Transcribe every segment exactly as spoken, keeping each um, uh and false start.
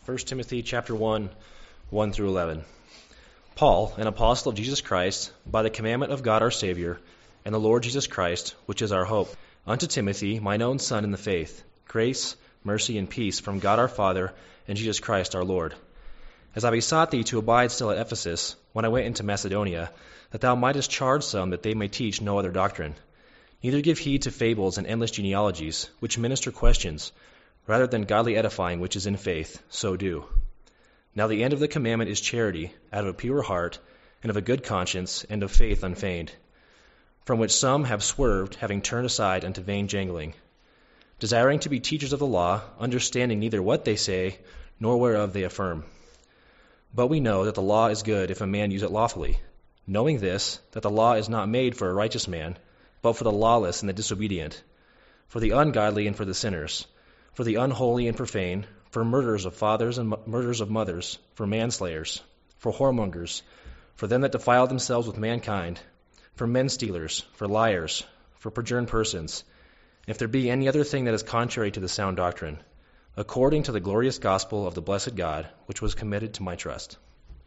First Timothy chapter one, one through eleven. Paul, an apostle of Jesus Christ, by the commandment of God our Savior, and the Lord Jesus Christ, which is our hope, unto Timothy, mine own son in the faith, grace, mercy, and peace from God our Father and Jesus Christ our Lord. As I besought thee to abide still at Ephesus, when I went into Macedonia, that thou mightest charge some that they may teach no other doctrine. Neither give heed to fables and endless genealogies, which minister questions, rather than godly edifying which is in faith, so do. Now the end of the commandment is charity, out of a pure heart, and of a good conscience, and of faith unfeigned, from which some have swerved, having turned aside unto vain jangling, desiring to be teachers of the law, understanding neither what they say, nor whereof they affirm. But we know that the law is good if a man use it lawfully, knowing this, that the law is not made for a righteous man, but for the lawless and the disobedient, for the ungodly and for the sinners, for the unholy and profane, for murderers of fathers and murderers of mothers, for manslayers, for whoremongers, for them that defile themselves with mankind, for men-stealers, for liars, for perjured persons, and if there be any other thing that is contrary to the sound doctrine, according to the glorious gospel of the blessed God, which was committed to my trust.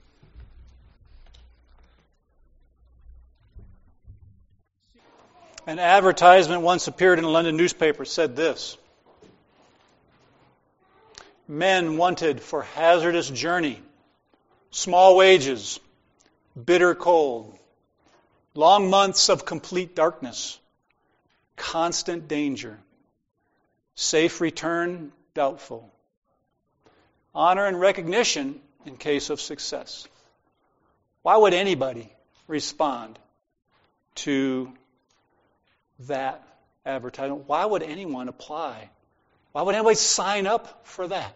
An advertisement once appeared in a London newspaper said this: men wanted for hazardous journey, small wages, bitter cold, long months of complete darkness, constant danger, safe return doubtful, honor and recognition in case of success. Why would anybody respond to that advertisement? Why would anyone apply? Why would anybody sign up for that?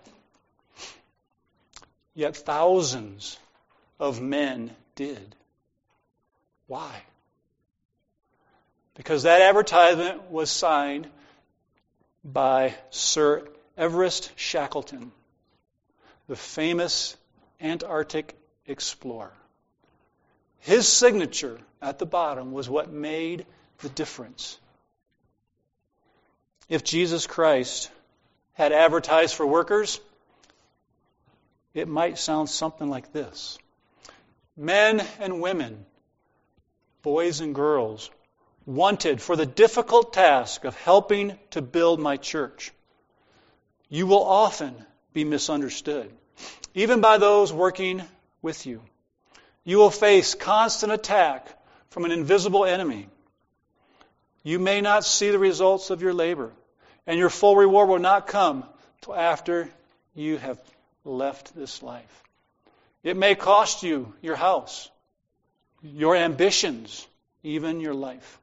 Yet thousands of men did. Why? Because that advertisement was signed by Sir Everest Shackleton, the famous Antarctic explorer. His signature at the bottom was what made the difference. If Jesus Christ had advertised for workers, it might sound something like this: men and women, boys and girls, wanted for the difficult task of helping to build my church. You will often be misunderstood, even by those working with you. You will face constant attack from an invisible enemy. You may not see the results of your labor, and your full reward will not come till after you have left this life. It may cost you your house, your ambitions, even your life.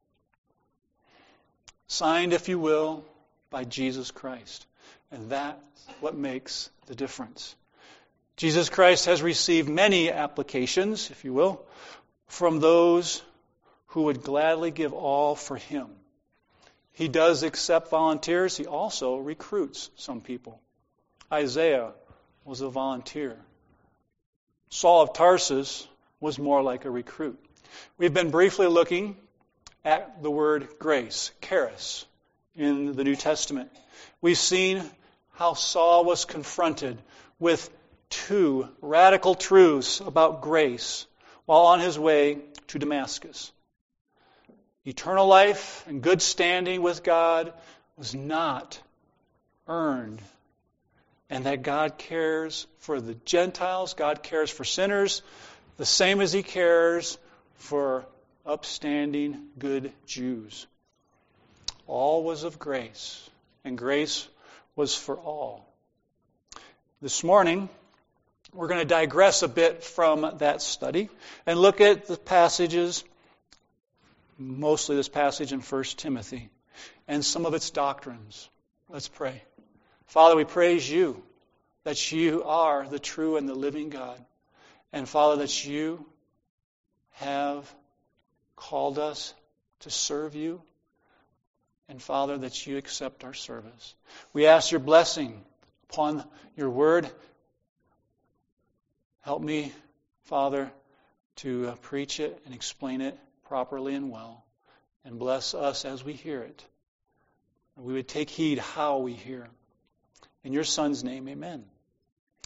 Signed, if you will, by Jesus Christ. And that's what makes the difference. Jesus Christ has received many applications, if you will, from those who would gladly give all for Him. He does accept volunteers. He also recruits some people. Isaiah was a volunteer. Saul of Tarsus was more like a recruit. We've been briefly looking at the word grace, charis, in the New Testament. We've seen how Saul was confronted with two radical truths about grace while on his way to Damascus. Eternal life and good standing with God was not earned, and that God cares for the Gentiles, God cares for sinners, the same as He cares for upstanding good Jews. All was of grace, and grace was for all. This morning, we're going to digress a bit from that study and look at the passages, mostly this passage in First Timothy, and some of its doctrines. Let's pray. Father, we praise You that You are the true and the living God. And Father, that You have called us to serve You. And Father, that You accept our service. We ask Your blessing upon Your word. Help me, Father, to uh, preach it and explain it properly and well. And bless us as we hear it. And we would take heed how we hear. In Your Son's name, amen.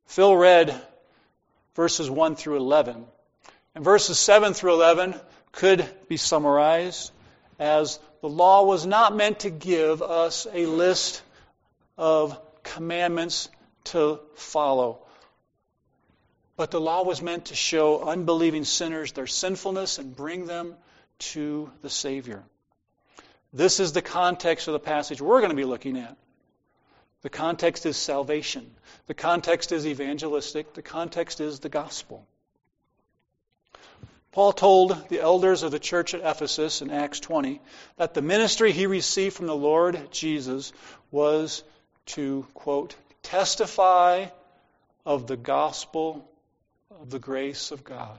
Phil read verses one through eleven. And verses seven through eleven could be summarized as the law was not meant to give us a list of commandments to follow, but the law was meant to show unbelieving sinners their sinfulness and bring them to the Savior. This is the context of the passage we're going to be looking at. The context is salvation. The context is evangelistic. The context is the gospel. Paul told the elders of the church at Ephesus in Acts twenty that the ministry he received from the Lord Jesus was to, quote, testify of the gospel of the grace of God.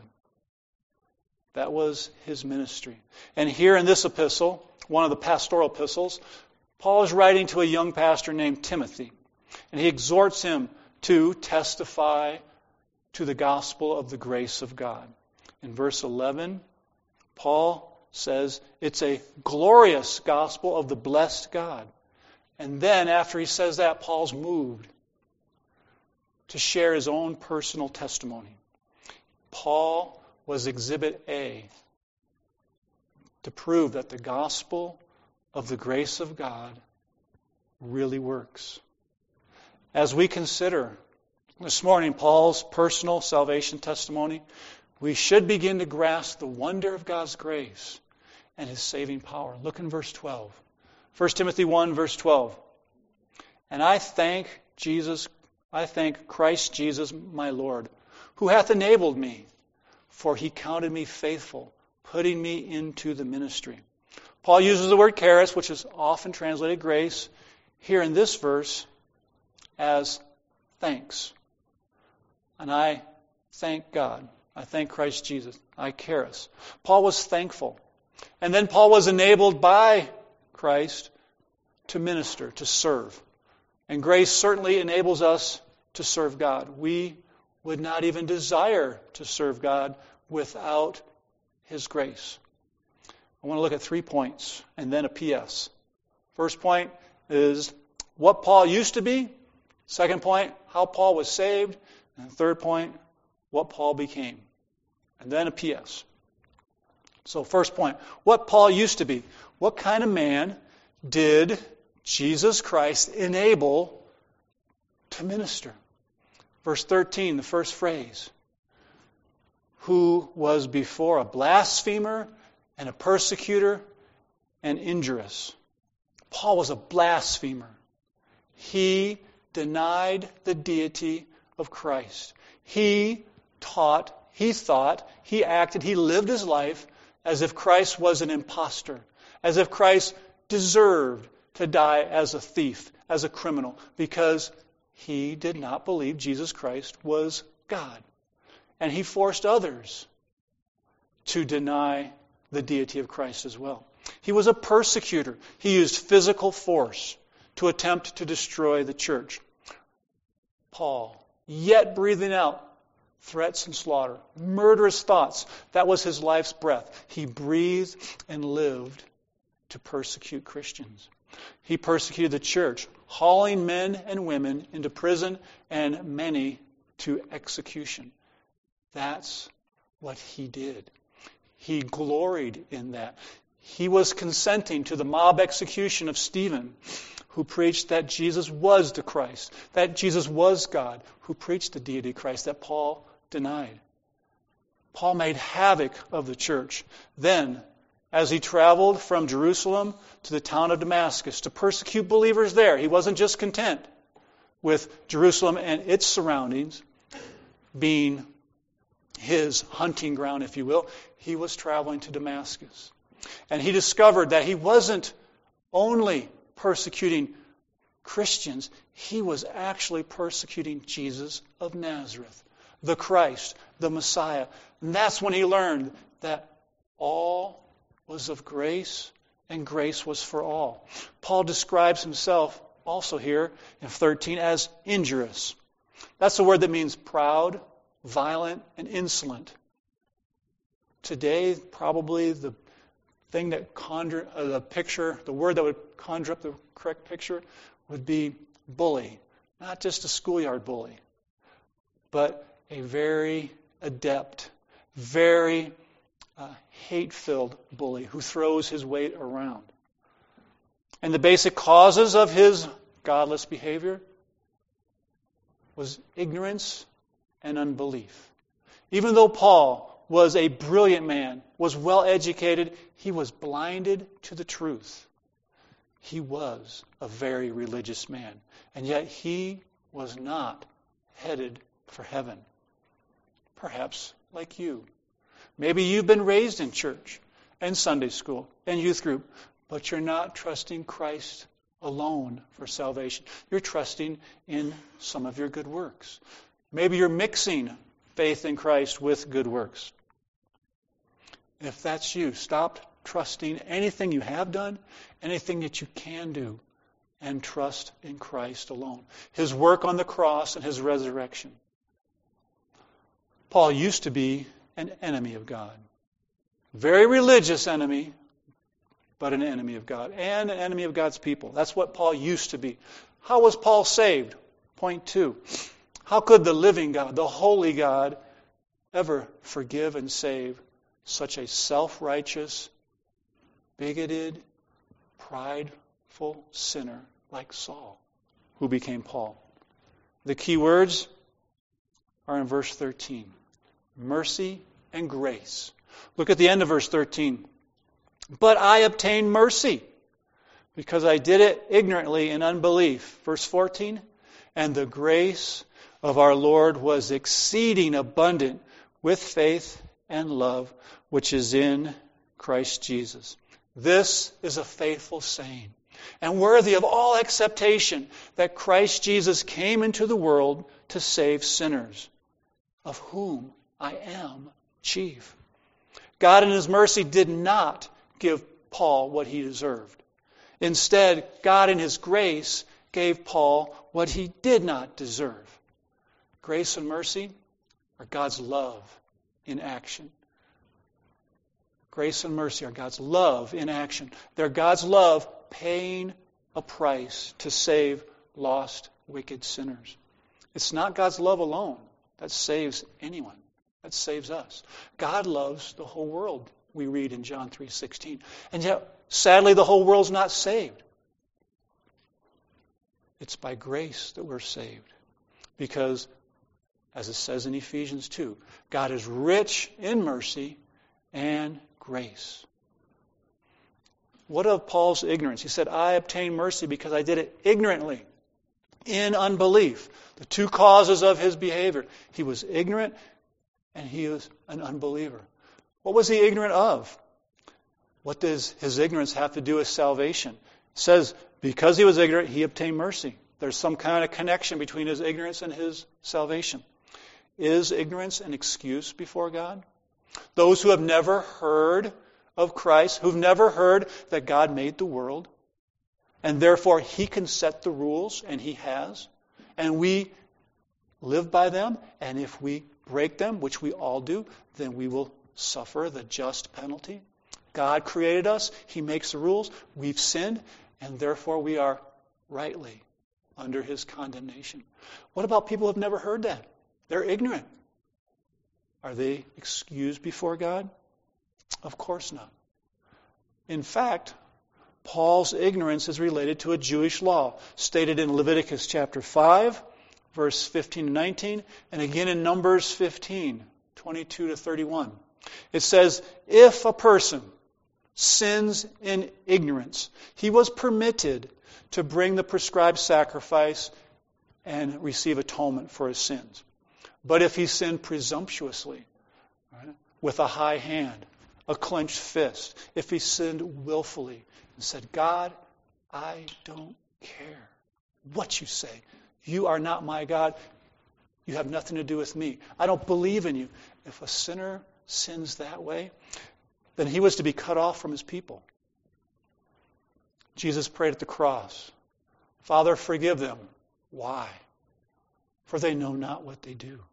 That was his ministry. And here in this epistle, one of the pastoral epistles, Paul is writing to a young pastor named Timothy, and he exhorts him to testify to the gospel of the grace of God. In verse eleven, Paul says it's a glorious gospel of the blessed God. And then after he says that, Paul's moved to share his own personal testimony. Paul was Exhibit A to prove that the gospel of the grace of God really works. As we consider this morning Paul's personal salvation testimony, we should begin to grasp the wonder of God's grace and His saving power. Look in verse twelve. First Timothy one, verse twelve. And I thank Jesus, I thank Christ Jesus my Lord, who hath enabled me, for He counted me faithful, putting me into the ministry. Paul uses the word charis, which is often translated grace, here in this verse as thanks. And I thank God. I thank Christ Jesus. I charis. Paul was thankful. And then Paul was enabled by Christ to minister, to serve. And grace certainly enables us to serve God. We would not even desire to serve God without His grace. I want to look at three points and then a P S. First point is what Paul used to be. Second point, how Paul was saved. And third point, what Paul became. And then a P S. So first point, what Paul used to be. What kind of man did Jesus Christ enable to minister? Verse thirteen, the first phrase. Who was before a blasphemer and a persecutor and injurious. Paul was a blasphemer. He denied the deity of Christ. He taught, he thought, he acted, he lived his life as if Christ was an imposter, as if Christ deserved to die as a thief, as a criminal, because he did not believe Jesus Christ was God. And he forced others to deny the deity of Christ as well. He was a persecutor. He used physical force to attempt to destroy the church. Paul, yet breathing out threats and slaughter, murderous thoughts, that was his life's breath. He breathed and lived to persecute Christians. He persecuted the church, hauling men and women into prison and many to execution. That's what he did. He gloried in that. He was consenting to the mob execution of Stephen, who preached that Jesus was the Christ, that Jesus was God, who preached the deity of Christ that Paul denied. Paul made havoc of the church. Then, as he traveled from Jerusalem to the town of Damascus to persecute believers there, he wasn't just content with Jerusalem and its surroundings being his hunting ground, if you will. He was traveling to Damascus. And he discovered that he wasn't only persecuting Christians, he was actually persecuting Jesus of Nazareth, the Christ, the Messiah. And that's when he learned that all was of grace and grace was for all. Paul describes himself also here in thirteen as injurious. That's a word that means proud, violent, and insolent. Today, probably the thing that conjure uh, the picture, the word that would conjure up the correct picture would be bully. Not just a schoolyard bully, but a very adept, very uh, hate-filled bully who throws his weight around. And the basic causes of his godless behavior was ignorance and unbelief. Even though Paul was a brilliant man, was well educated, he was blinded to the truth. He was a very religious man, and yet he was not headed for heaven. Perhaps like you. Maybe you've been raised in church and Sunday school and youth group, but you're not trusting Christ alone for salvation. You're trusting in some of your good works. Maybe you're mixing faith in Christ with good works. If that's you, stop trusting anything you have done, anything that you can do, and trust in Christ alone. His work on the cross and His resurrection. Paul used to be an enemy of God. Very religious enemy, but an enemy of God. And an enemy of God's people. That's what Paul used to be. How was Paul saved? Point two. How could the living God, the holy God, ever forgive and save such a self-righteous, bigoted, prideful sinner like Saul, who became Paul? The key words are in verse thirteen. Mercy and grace. Look at the end of verse thirteen. But I obtained mercy because I did it ignorantly in unbelief. Verse fourteen. And the grace of our Lord was exceeding abundant with faith and love, which is in Christ Jesus. This is a faithful saying and worthy of all acceptation that Christ Jesus came into the world to save sinners, of whom I am chief. God in His mercy did not give Paul what he deserved. Instead, God in His grace gave Paul what he did not deserve. Grace and mercy are God's love in action. Grace and mercy are God's love in action. They're God's love paying a price to save lost, wicked sinners. It's not God's love alone that saves anyone. That saves us. God loves the whole world, we read in John three sixteen. And yet, sadly, the whole world's not saved. It's by grace that we're saved. Because, as it says in Ephesians two, God is rich in mercy and grace. What of Paul's ignorance? He said, I obtained mercy because I did it ignorantly, in unbelief. The two causes of his behavior. He was ignorant and he was an unbeliever. What was he ignorant of? What does his ignorance have to do with salvation? It says, because he was ignorant, he obtained mercy. There's some kind of connection between his ignorance and his salvation. Is ignorance an excuse before God? Those who have never heard of Christ, who've never heard that God made the world, and therefore He can set the rules, and He has, and we live by them, and if we break them, which we all do, then we will suffer the just penalty. God created us. He makes the rules. We've sinned, and therefore we are rightly under His condemnation. What about people who have never heard that? They're ignorant. Are they excused before God? Of course not. In fact, Paul's ignorance is related to a Jewish law, stated in Leviticus chapter five, verse fifteen to nineteen, and again in Numbers fifteen, twenty-two to thirty-one. It says, if a person sins in ignorance, he was permitted to bring the prescribed sacrifice and receive atonement for his sins. But if he sinned presumptuously, right, with a high hand, a clenched fist, if he sinned willfully and said, God, I don't care what you say. You are not my God. You have nothing to do with me. I don't believe in you. If a sinner sins that way, then he was to be cut off from his people. Jesus prayed at the cross, Father, forgive them. Why? For they know not what they do.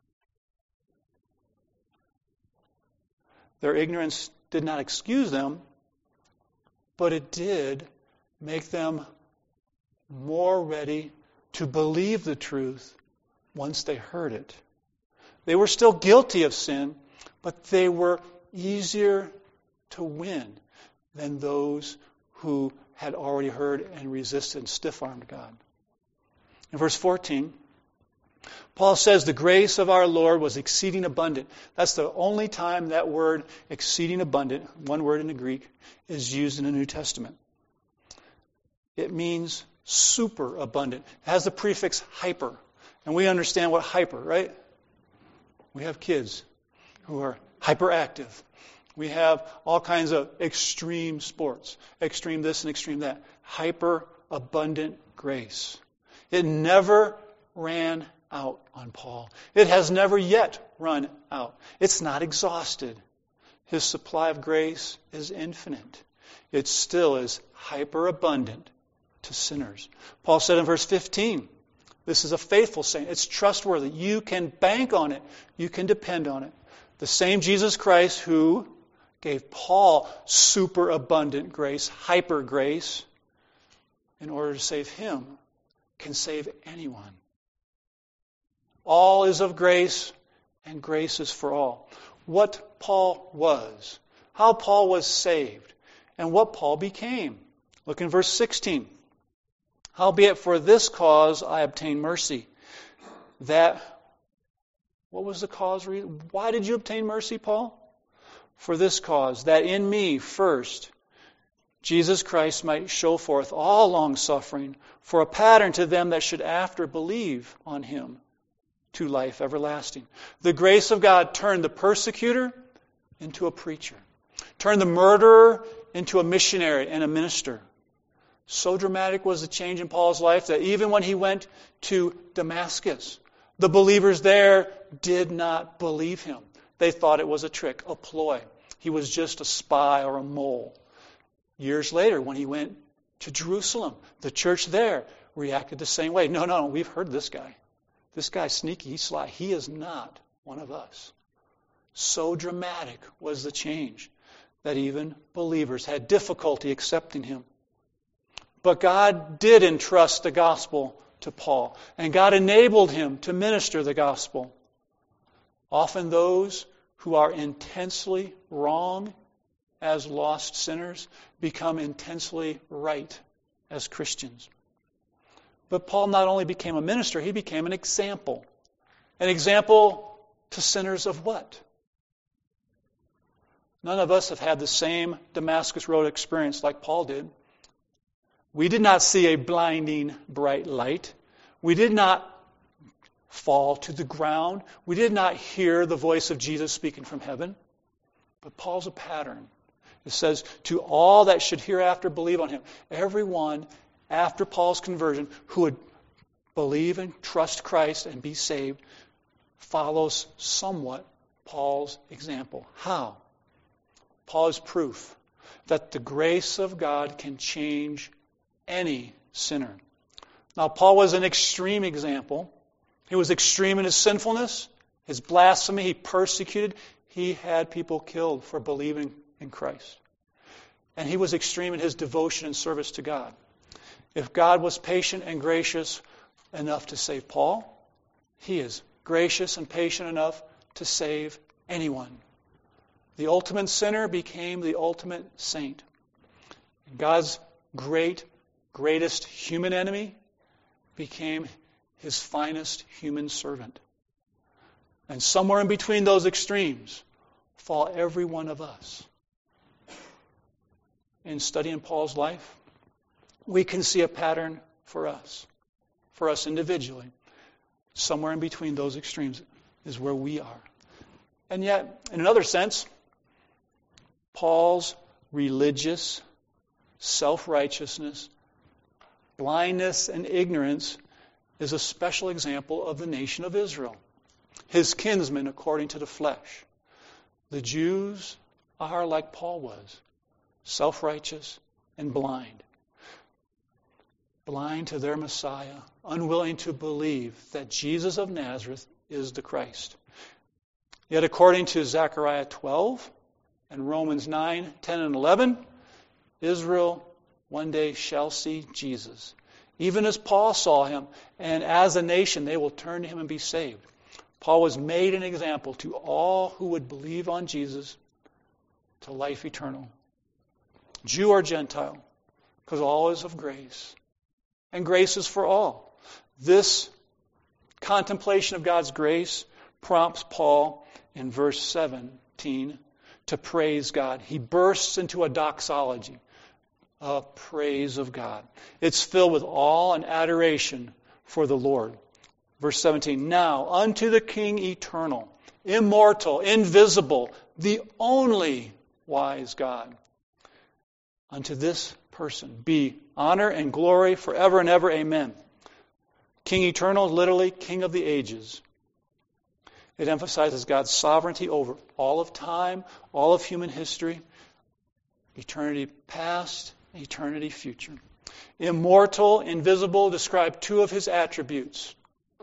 Their ignorance did not excuse them, but it did make them more ready to believe the truth once they heard it. They were still guilty of sin, but they were easier to win than those who had already heard and resisted and stiff-armed God. In verse fourteen, Paul says the grace of our Lord was exceeding abundant. That's the only time that word exceeding abundant, one word in the Greek, is used in the New Testament. It means super abundant. It has the prefix hyper. And we understand what hyper, right? We have kids who are hyperactive. We have all kinds of extreme sports. Extreme this and extreme that. Hyper abundant grace. It never ran out on Paul. It has never yet run out. It's not exhausted. His supply of grace is infinite. It still is hyper abundant to sinners. Paul said in verse fifteen, this is a faithful saying. It's trustworthy. You can bank on it. You can depend on it. The same Jesus Christ who gave Paul superabundant grace, hyper grace, in order to save him, can save anyone. All is of grace, and grace is for all. What Paul was, how Paul was saved, and what Paul became. Look in verse sixteen. Howbeit for this cause I obtained mercy. That, what was the cause? Why did you obtain mercy, Paul? For this cause, that in me first, Jesus Christ might show forth all longsuffering for a pattern to them that should after believe on him to life everlasting. The grace of God turned the persecutor into a preacher, turned the murderer into a missionary and a minister. So dramatic was the change in Paul's life that even when he went to Damascus, the believers there did not believe him. They thought it was a trick, a ploy. He was just a spy or a mole. Years later, when he went to Jerusalem, the church there reacted the same way. No, no, we've heard this guy. This guy's sneaky, he's sly. He is not one of us. So dramatic was the change that even believers had difficulty accepting him. But God did entrust the gospel to Paul, and God enabled him to minister the gospel. Often those who are intensely wrong as lost sinners become intensely right as Christians. But Paul not only became a minister, he became an example. An example to sinners of what? None of us have had the same Damascus Road experience like Paul did. We did not see a blinding bright light. We did not fall to the ground. We did not hear the voice of Jesus speaking from heaven. But Paul's a pattern. It says, to all that should hereafter believe on him. Everyone after Paul's conversion who would believe and trust Christ and be saved follows somewhat Paul's example. How? Paul is proof that the grace of God can change any sinner. Now, Paul was an extreme example. He was extreme in his sinfulness, his blasphemy. He persecuted. He had people killed for believing in Christ. And he was extreme in his devotion and service to God. If God was patient and gracious enough to save Paul, he is gracious and patient enough to save anyone. The ultimate sinner became the ultimate saint. God's great, greatest human enemy became his finest human servant. And somewhere in between those extremes fall every one of us. In studying Paul's life, we can see a pattern for us, for us individually. Somewhere in between those extremes is where we are. And yet, in another sense, Paul's religious self-righteousness, blindness, and ignorance is a special example of the nation of Israel, his kinsmen according to the flesh. The Jews are like Paul was, self-righteous and blind. Blind to their Messiah, unwilling to believe that Jesus of Nazareth is the Christ. Yet according to Zechariah twelve and Romans nine, ten, and eleven, Israel one day shall see Jesus, even as Paul saw him, and as a nation they will turn to him and be saved. Paul was made an example to all who would believe on Jesus to life eternal. Jew or Gentile, because all is of grace. And grace is for all. This contemplation of God's grace prompts Paul in verse seventeen to praise God. He bursts into a doxology, a praise of God. It's filled with awe and adoration for the Lord. Verse seventeen, now unto the King eternal, immortal, invisible, the only wise God. Unto this person be honor and glory forever and ever. Amen. King eternal, literally King of the ages. It emphasizes God's sovereignty over all of time, all of human history, eternity past, eternity future. Immortal, invisible, describe two of his attributes.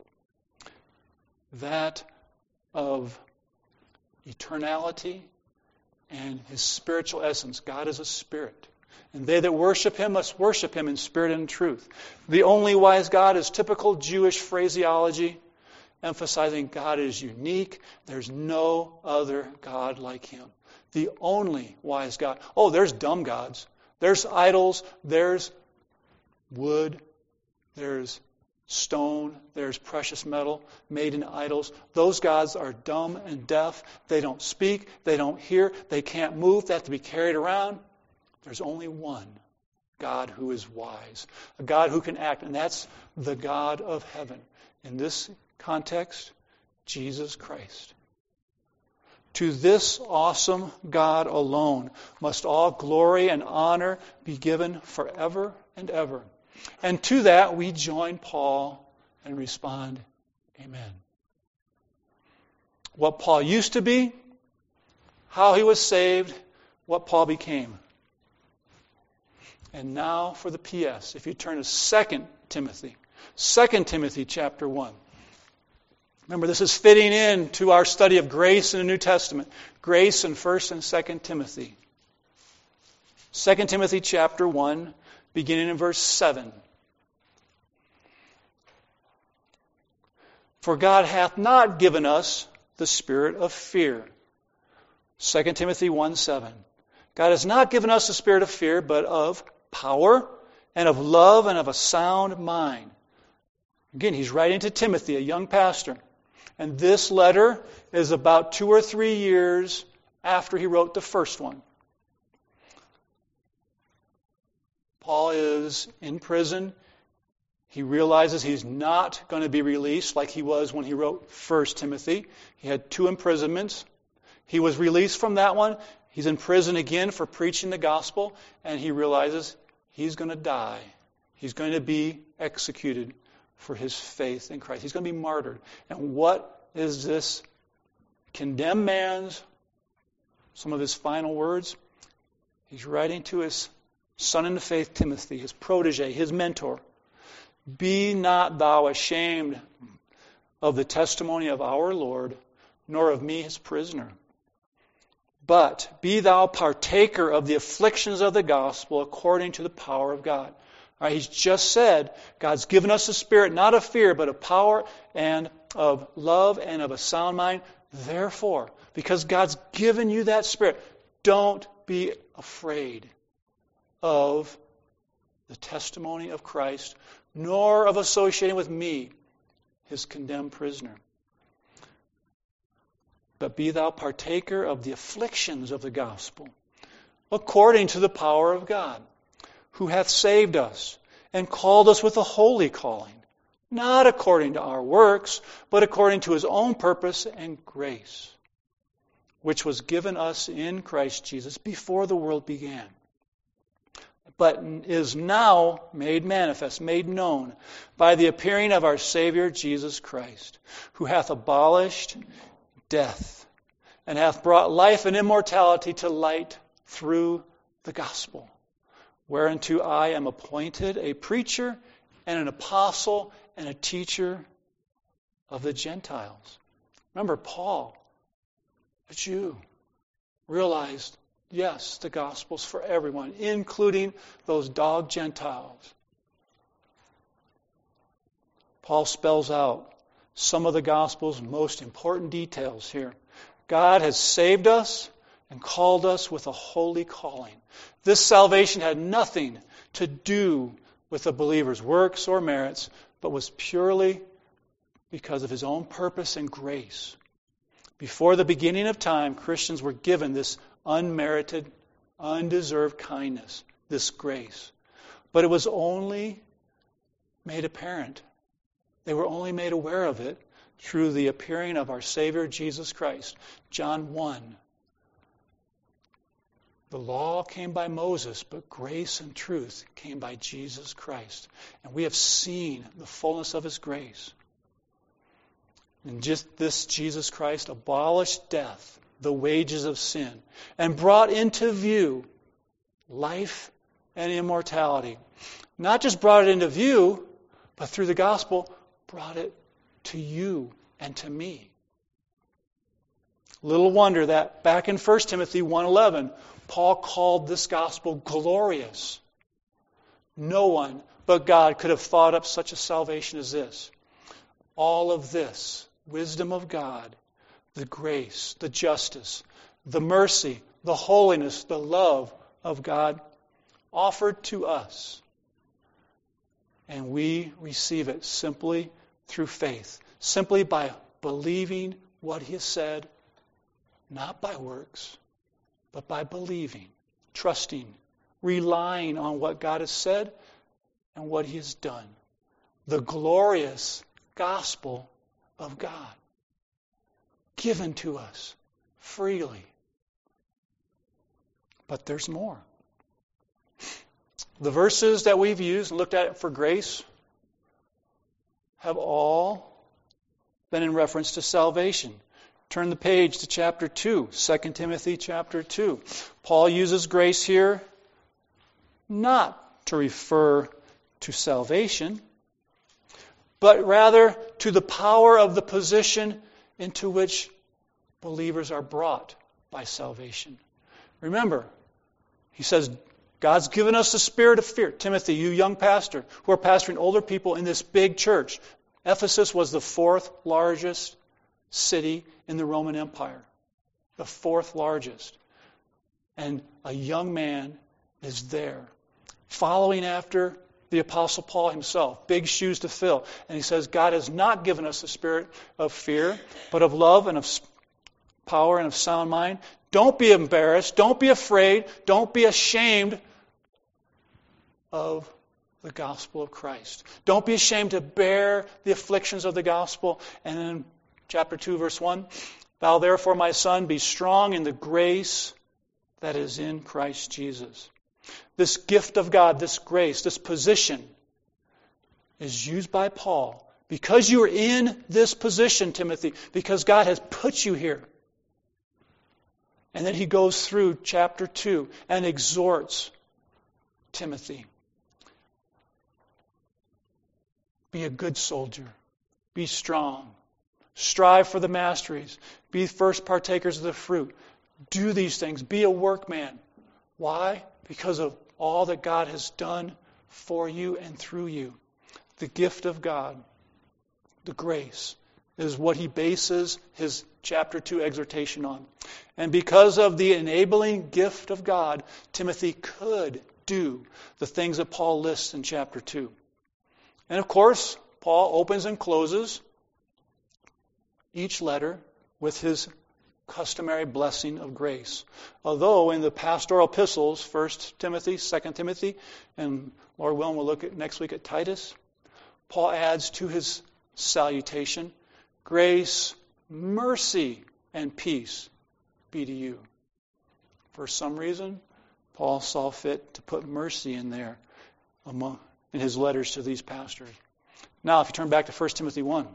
That of eternality and his spiritual essence. God is a spirit. And they that worship him must worship him in spirit and truth. The only wise God is typical Jewish phraseology, emphasizing God is unique. There's no other God like him. The only wise God. Oh, there's dumb gods. There's idols. There's wood. There's stone. There's precious metal made in idols. Those gods are dumb and deaf. They don't speak. They don't hear. They can't move. They have to be carried around. There's only one God who is wise. A God who can act. And that's the God of heaven. In this context, Jesus Christ. To this awesome God alone must all glory and honor be given forever and ever. And to that we join Paul and respond, Amen. What Paul used to be, how he was saved, what Paul became. And now for the P S. If you turn to Second Timothy. Second Timothy chapter one. Remember, this is fitting in to our study of grace in the New Testament. Grace in First and Second Timothy. Second Timothy chapter one, beginning in verse seven. For God hath not given us the spirit of fear. Second Timothy one seven. God has not given us the spirit of fear, but of power and of love and of a sound mind. Again, he's writing to Timothy, a young pastor. And this letter is about two or three years after he wrote the first one. Paul is in prison. He realizes he's not going to be released like he was when he wrote First Timothy. He had two imprisonments. He was released from that one. He's in prison again for preaching the gospel, and he realizes he's going to die. He's going to be executed for his faith in Christ. He's going to be martyred. And what is this condemned man's, some of his final words? He's writing to his son in the faith, Timothy, his protege, his mentor. Be not thou ashamed of the testimony of our Lord, nor of me his prisoner. But be thou partaker of the afflictions of the gospel according to the power of God. All right, he's just said God's given us a spirit, not of fear, but of power and of love and of a sound mind. Therefore, because God's given you that spirit, don't be afraid of the testimony of Christ, nor of associating with me, his condemned prisoner. But be thou partaker of the afflictions of the gospel, according to the power of God, who hath saved us and called us with a holy calling, not according to our works, but according to his own purpose and grace, which was given us in Christ Jesus before the world began, but is now made manifest, made known, by the appearing of our Savior Jesus Christ, who hath abolished death, and hath brought life and immortality to light through the gospel, whereunto I am appointed a preacher and an apostle and a teacher of the Gentiles. Remember, Paul, a Jew, realized, yes, the gospel's for everyone, including those dog Gentiles. Paul spells out some of the gospel's most important details here. God has saved us and called us with a holy calling. This salvation had nothing to do with the believer's works or merits, but was purely because of his own purpose and grace. Before the beginning of time, Christians were given this unmerited, undeserved kindness, this grace. But it was only made apparent. They were only made aware of it through the appearing of our Savior, Jesus Christ. John one. The law came by Moses, but grace and truth came by Jesus Christ. And we have seen the fullness of His grace. And just this Jesus Christ abolished death, the wages of sin, and brought into view life and immortality. Not just brought it into view, but through the gospel, brought it to you and to me. Little wonder that back in First Timothy one eleven, Paul called this gospel glorious. No one but God could have thought up such a salvation as this. All of this, wisdom of God, the grace, the justice, the mercy, the holiness, the love of God offered to us. And we receive it simply through faith, simply by believing what He has said, not by works, but by believing, trusting, relying on what God has said and what He has done. The glorious gospel of God, given to us freely. But there's more. The verses that we've used and looked at for grace have all been in reference to salvation. Turn the page to chapter two, Second Timothy chapter two. Paul uses grace here not to refer to salvation, but rather to the power of the position into which believers are brought by salvation. Remember, he says, God's given us the spirit of fear. Timothy, you young pastor, who are pastoring older people in this big church. Ephesus was the fourth largest city in the Roman Empire. The fourth largest. And a young man is there, following after the Apostle Paul himself. Big shoes to fill. And he says, God has not given us the spirit of fear, but of love and of power and of sound mind. Don't be embarrassed. Don't be afraid. Don't be ashamed of the gospel of Christ. Don't be ashamed to bear the afflictions of the gospel. And in chapter two, verse one, thou therefore, my son, be strong in the grace that is in Christ Jesus. This gift of God, this grace, this position is used by Paul because you are in this position, Timothy, because God has put you here. And then he goes through chapter two and exhorts Timothy. Be a good soldier. Be strong. Strive for the masteries. Be first partakers of the fruit. Do these things. Be a workman. Why? Because of all that God has done for you and through you. The gift of God, the grace, is what he bases his chapter two exhortation on. And because of the enabling gift of God, Timothy could do the things that Paul lists in chapter two. And of course, Paul opens and closes each letter with his customary blessing of grace. Although in the pastoral epistles, First Timothy, Second Timothy, and Lord willing, we'll look at next week at Titus, Paul adds to his salutation, grace, mercy, and peace be to you. For some reason, Paul saw fit to put mercy in there among, in his letters to these pastors. Now, if you turn back to First Timothy one,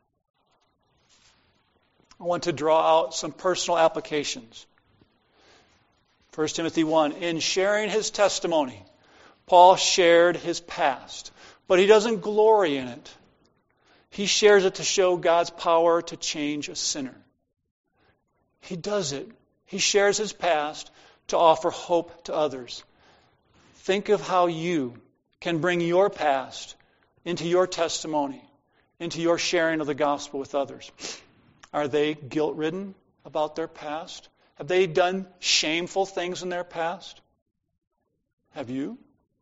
I want to draw out some personal applications. First Timothy one, in sharing his testimony, Paul shared his past, but he doesn't glory in it. He shares it to show God's power to change a sinner. He does it. He shares his past to offer hope to others. Think of how you can bring your past into your testimony into your sharing of the gospel with others? Are they guilt-ridden about their past? Have they done shameful things in their past? Have you?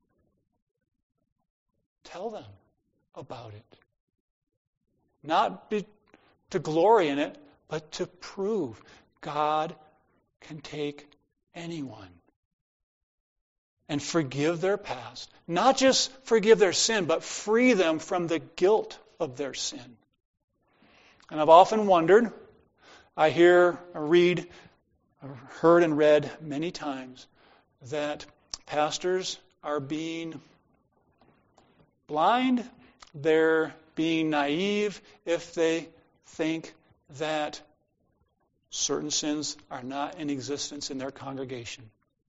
Tell them about it. Not be, to glory in it, but to prove God can take anyone and forgive their past. Not just forgive their sin, but free them from the guilt of their sin. And I've often wondered, I hear, I read, I've heard and read many times that pastors are being blind, they're being naive if they think that certain sins are not in existence in their congregation.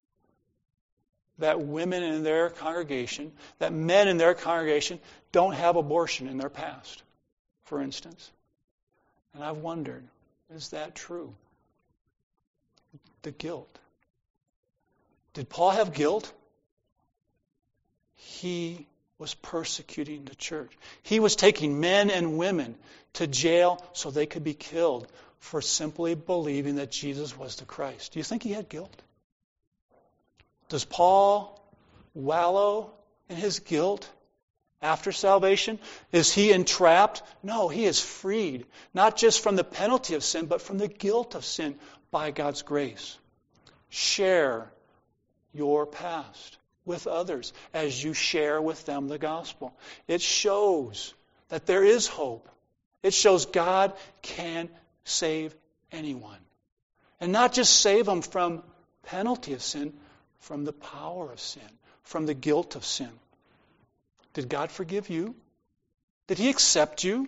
That women in their congregation, that men in their congregation don't have abortion in their past, for instance. And I've wondered, is that true? The guilt. Did Paul have guilt? He was persecuting the church. He was taking men and women to jail so they could be killed for simply believing that Jesus was the Christ. Do you think he had guilt? Does Paul wallow in his guilt after salvation? Is he entrapped? No, he is freed, not just from the penalty of sin, but from the guilt of sin by God's grace. Share your past with others as you share with them the gospel. It shows that there is hope. It shows God can save anyone. And not just save them from penalty of sin, from the power of sin, from the guilt of sin. Did God forgive you? Did he accept you?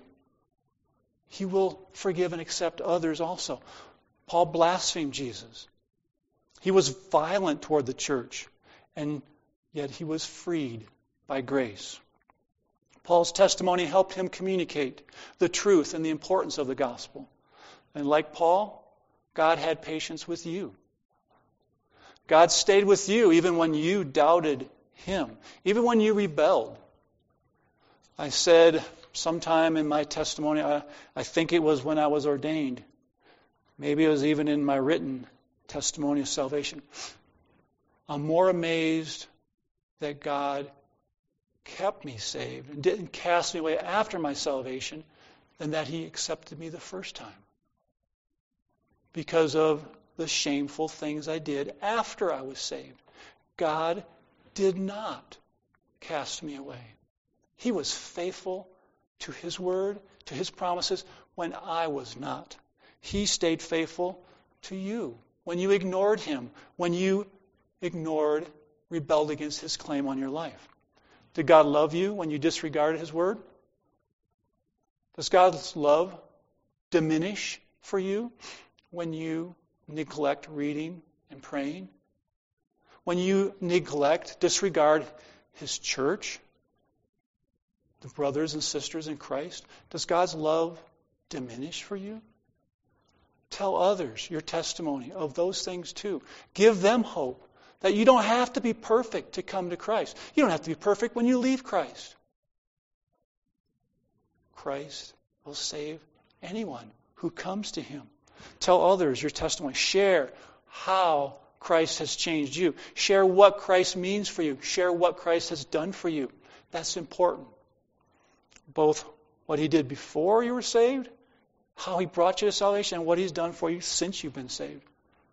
He will forgive and accept others also. Paul blasphemed Jesus. He was violent toward the church, and yet he was freed by grace. Paul's testimony helped him communicate the truth and the importance of the gospel. And like Paul, God had patience with you. God stayed with you even when you doubted him, even when you rebelled. I said sometime in my testimony, I, I think it was when I was ordained. Maybe it was even in my written testimony of salvation. I'm more amazed that God kept me saved and didn't cast me away after my salvation than that he accepted me the first time. Because of the shameful things I did after I was saved. God did not cast me away. He was faithful to his word, to his promises, when I was not. He stayed faithful to you when you ignored him, when you ignored, rebelled against his claim on your life. Did God love you when you disregarded his word? Does God's love diminish for you when you neglect reading and praying? When you neglect, disregard his church, the brothers and sisters in Christ? Does God's love diminish for you? Tell others your testimony of those things too. Give them hope that you don't have to be perfect to come to Christ. You don't have to be perfect when you leave Christ. Christ will save anyone who comes to him. Tell others your testimony. Share how Christ has changed you. Share what Christ means for you. Share what Christ has done for you. That's important. Both what he did before you were saved, how he brought you to salvation, and what he's done for you since you've been saved.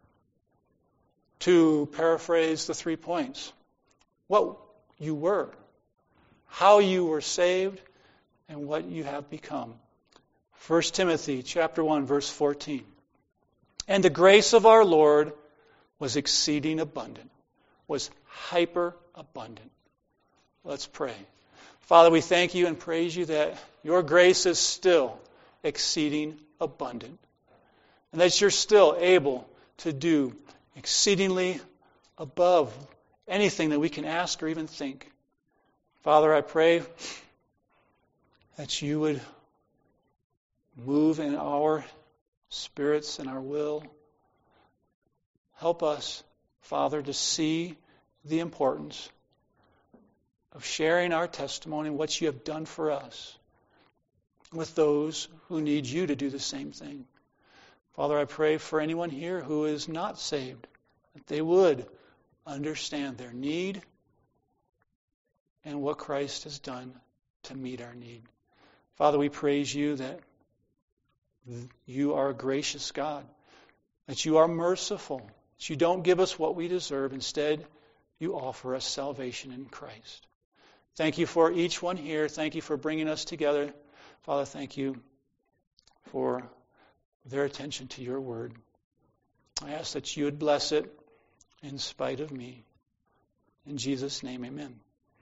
To paraphrase the three points, what you were, how you were saved, and what you have become. First Timothy chapter one, verse fourteen. And the grace of our Lord was exceeding abundant, was hyper abundant. Let's pray. Father, we thank you and praise you that your grace is still exceeding abundant, and that you're still able to do exceedingly above anything that we can ask or even think. Father, I pray that you would move in our spirits and our will. Help us, Father, to see the importance of sharing our testimony and what you have done for us. with those who need you to do the same thing. Father, I pray for anyone here who is not saved, that they would understand their need and what Christ has done to meet our need. Father, we praise you that you are a gracious God, that you are merciful, that you don't give us what we deserve. Instead, you offer us salvation in Christ. Thank you for each one here. Thank you for bringing us together. Father, thank you for their attention to your word. I ask that you would bless it in spite of me. In Jesus' name, amen.